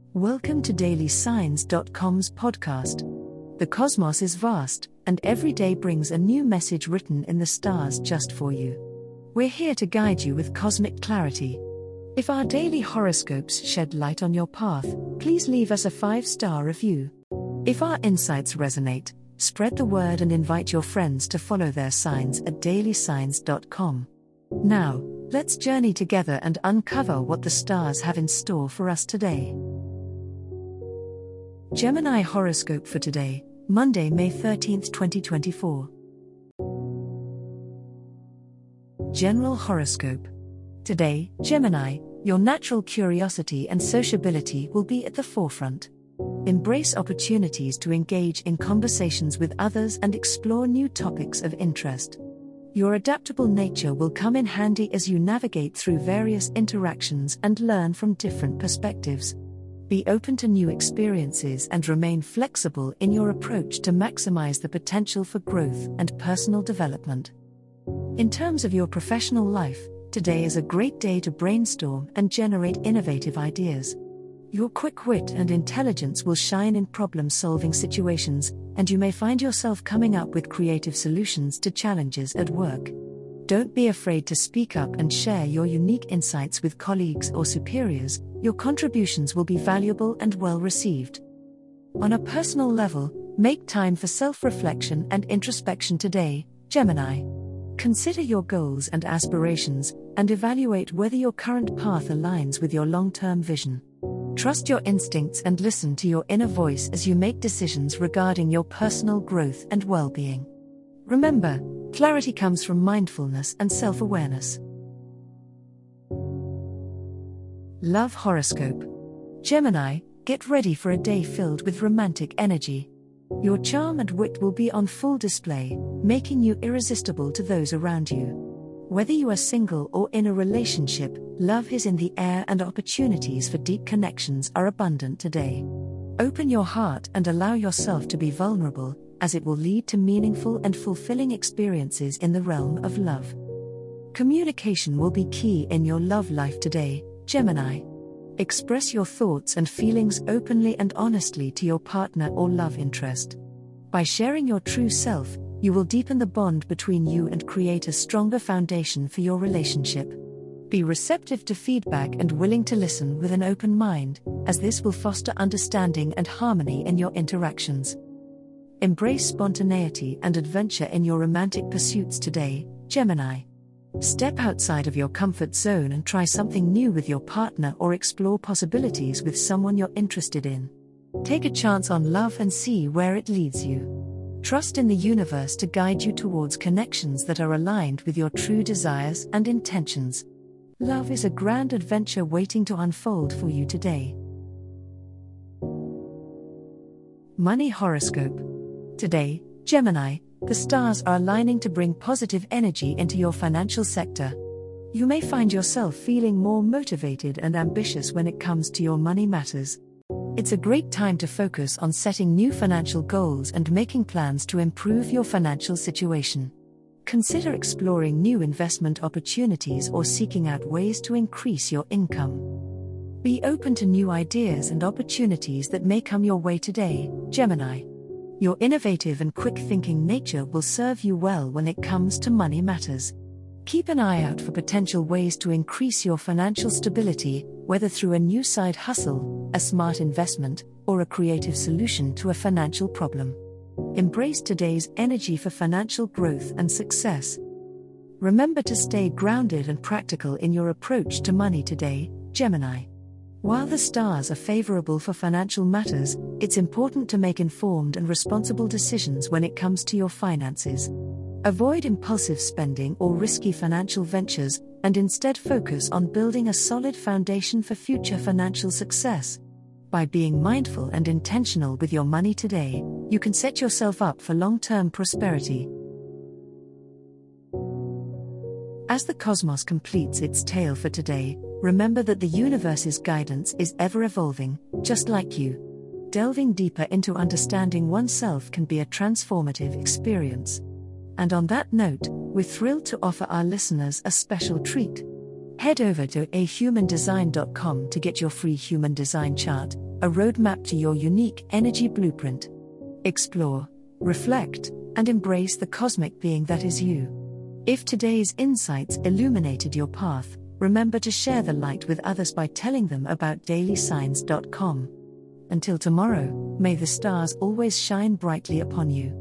Welcome to DailySigns.com's podcast. The cosmos is vast, and every day brings a new message written in the stars just for you. We're here to guide you with cosmic clarity. If our daily horoscopes shed light on your path, please leave us a 5-star review. If our insights resonate, spread the word and invite your friends to follow their signs at DailySigns.com. Now, let's journey together and uncover what the stars have in store for us today. Gemini horoscope for today, Monday, May 13, 2024. General horoscope. Today, Gemini, your natural curiosity and sociability will be at the forefront. Embrace opportunities to engage in conversations with others and explore new topics of interest. Your adaptable nature will come in handy as you navigate through various interactions and learn from different perspectives. Be open to new experiences and remain flexible in your approach to maximize the potential for growth and personal development. In terms of your professional life, today is a great day to brainstorm and generate innovative ideas. Your quick wit and intelligence will shine in problem-solving situations, and you may find yourself coming up with creative solutions to challenges at work. Don't be afraid to speak up and share your unique insights with colleagues or superiors. Your contributions will be valuable and well received. On a personal level, make time for self-reflection and introspection today, Gemini. Consider your goals and aspirations, and evaluate whether your current path aligns with your long-term vision. Trust your instincts and listen to your inner voice as you make decisions regarding your personal growth and well-being. Remember, clarity comes from mindfulness and self-awareness. Love horoscope. Gemini, get ready for a day filled with romantic energy. Your charm and wit will be on full display, making you irresistible to those around you. Whether you are single or in a relationship, love is in the air and opportunities for deep connections are abundant today. Open your heart and allow yourself to be vulnerable, as it will lead to meaningful and fulfilling experiences in the realm of love. Communication will be key in your love life today, Gemini. Express your thoughts and feelings openly and honestly to your partner or love interest. By sharing your true self, you will deepen the bond between you and create a stronger foundation for your relationship. Be receptive to feedback and willing to listen with an open mind, as this will foster understanding and harmony in your interactions. Embrace spontaneity and adventure in your romantic pursuits today, Gemini. Step outside of your comfort zone and try something new with your partner or explore possibilities with someone you're interested in. Take a chance on love and see where it leads you. Trust in the universe to guide you towards connections that are aligned with your true desires and intentions. Love is a grand adventure waiting to unfold for you today. Money horoscope. Today, Gemini, the stars are aligning to bring positive energy into your financial sector. You may find yourself feeling more motivated and ambitious when it comes to your money matters. It's a great time to focus on setting new financial goals and making plans to improve your financial situation. Consider exploring new investment opportunities or seeking out ways to increase your income. Be open to new ideas and opportunities that may come your way today, Gemini. Your innovative and quick-thinking nature will serve you well when it comes to money matters. Keep an eye out for potential ways to increase your financial stability, whether through a new side hustle, a smart investment, or a creative solution to a financial problem. Embrace today's energy for financial growth and success. Remember to stay grounded and practical in your approach to money today, Gemini. While the stars are favorable for financial matters, it's important to make informed and responsible decisions when it comes to your finances. Avoid impulsive spending or risky financial ventures, and instead focus on building a solid foundation for future financial success. By being mindful and intentional with your money today, you can set yourself up for long-term prosperity. As the cosmos completes its tale for today, remember that the universe's guidance is ever-evolving, just like you. Delving deeper into understanding oneself can be a transformative experience. And on that note, we're thrilled to offer our listeners a special treat. Head over to ahumandesign.com to get your free human design chart, a roadmap to your unique energy blueprint. Explore, reflect, and embrace the cosmic being that is you. If today's insights illuminated your path, remember to share the light with others by telling them about dailysigns.com. Until tomorrow, may the stars always shine brightly upon you.